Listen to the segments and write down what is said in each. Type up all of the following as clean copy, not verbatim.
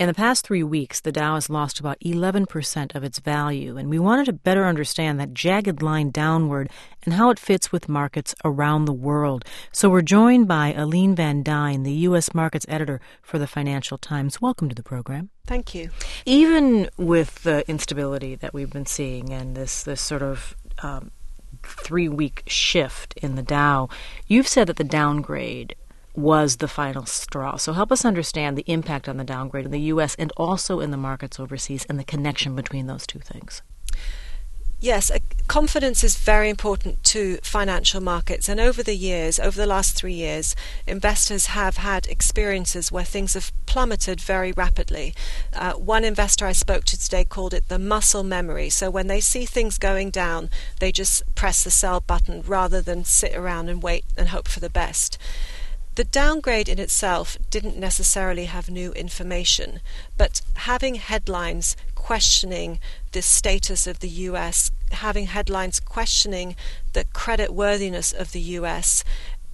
In the past 3 weeks, the Dow has lost about 11% of its value, and we wanted to better understand that jagged line downward and how it fits with markets around the world. So we're joined by Aline Van Dyne, the U.S. markets editor for the Financial Times. Welcome to the program. Thank you. Even with the instability that we've been seeing and this sort of 3-week shift in the Dow, you've said that the downgrade was the final straw. So help us understand the impact on the downgrade in the U.S. and also in the markets overseas and the connection between those two things. Yes, confidence is very important to financial markets. And over the last 3 years, investors have had experiences where things have plummeted very rapidly. One investor I spoke to today called it the muscle memory. So when they see things going down, they just press the sell button rather than sit around and wait and hope for the best. The downgrade in itself didn't necessarily have new information, but having headlines questioning the status of the US, having headlines questioning the creditworthiness of the US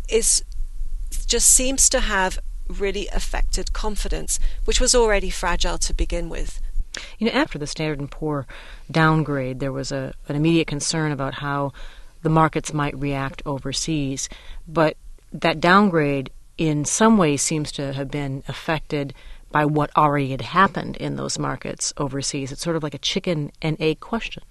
just seems to have really affected confidence, which was already fragile to begin with. You know, after the Standard & Poor downgrade, there was an immediate concern about how the markets might react overseas, but that downgrade in some ways seems to have been affected by what already had happened in those markets overseas. It's sort of like a chicken and egg question.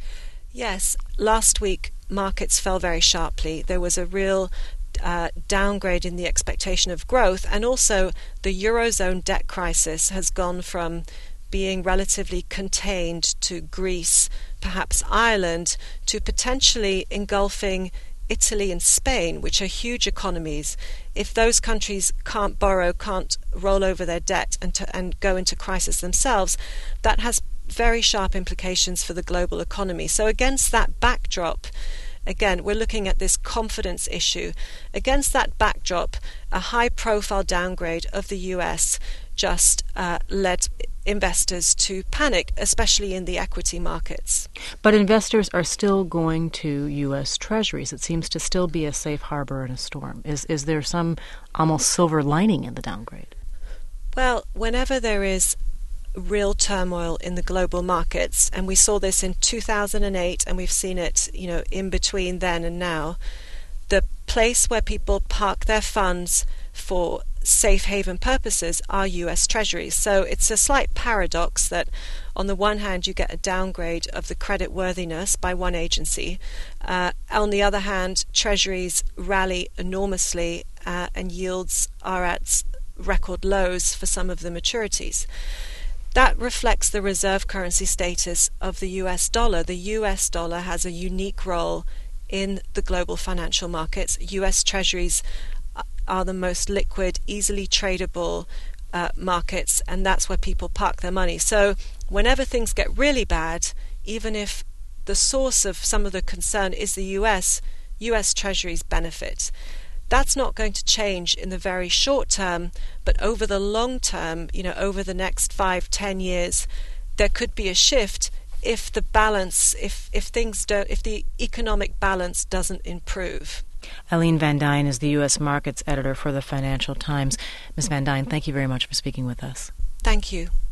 Yes. Last week, markets fell very sharply. There was a real downgrade in the expectation of growth, and also the Eurozone debt crisis has gone from being relatively contained to Greece, perhaps Ireland, to potentially engulfing Italy and Spain, which are huge economies. If those countries can't borrow, can't roll over their debt and go into crisis themselves, that has very sharp implications for the global economy. So against that backdrop, again, we're looking at this confidence issue. Against that backdrop, a high-profile downgrade of the US just led investors to panic, especially in the equity markets. But investors are still going to U.S. Treasuries. It seems to still be a safe harbor in a storm. Is there some almost silver lining in the downgrade? Well, whenever there is real turmoil in the global markets, and we saw this in 2008, and we've seen it, in between then and now, the place where people park their funds for safe haven purposes are US Treasuries. So it's a slight paradox that on the one hand you get a downgrade of the credit worthiness by one agency. On the other hand, Treasuries rally enormously and yields are at record lows for some of the maturities. That reflects the reserve currency status of the US dollar. The US dollar has a unique role in the global financial markets. US Treasuries are the most liquid, easily tradable markets, and that's where people park their money. So whenever things get really bad, even if the source of some of the concern is the US Treasuries benefit. That's not going to change in the very short term, but over the long term, over the next 5-10 years, there could be a shift if the balance, if the economic balance doesn't improve. Aline Van Dyne is the U.S. markets editor for the Financial Times. Ms. Van Dyne, thank you very much for speaking with us. Thank you.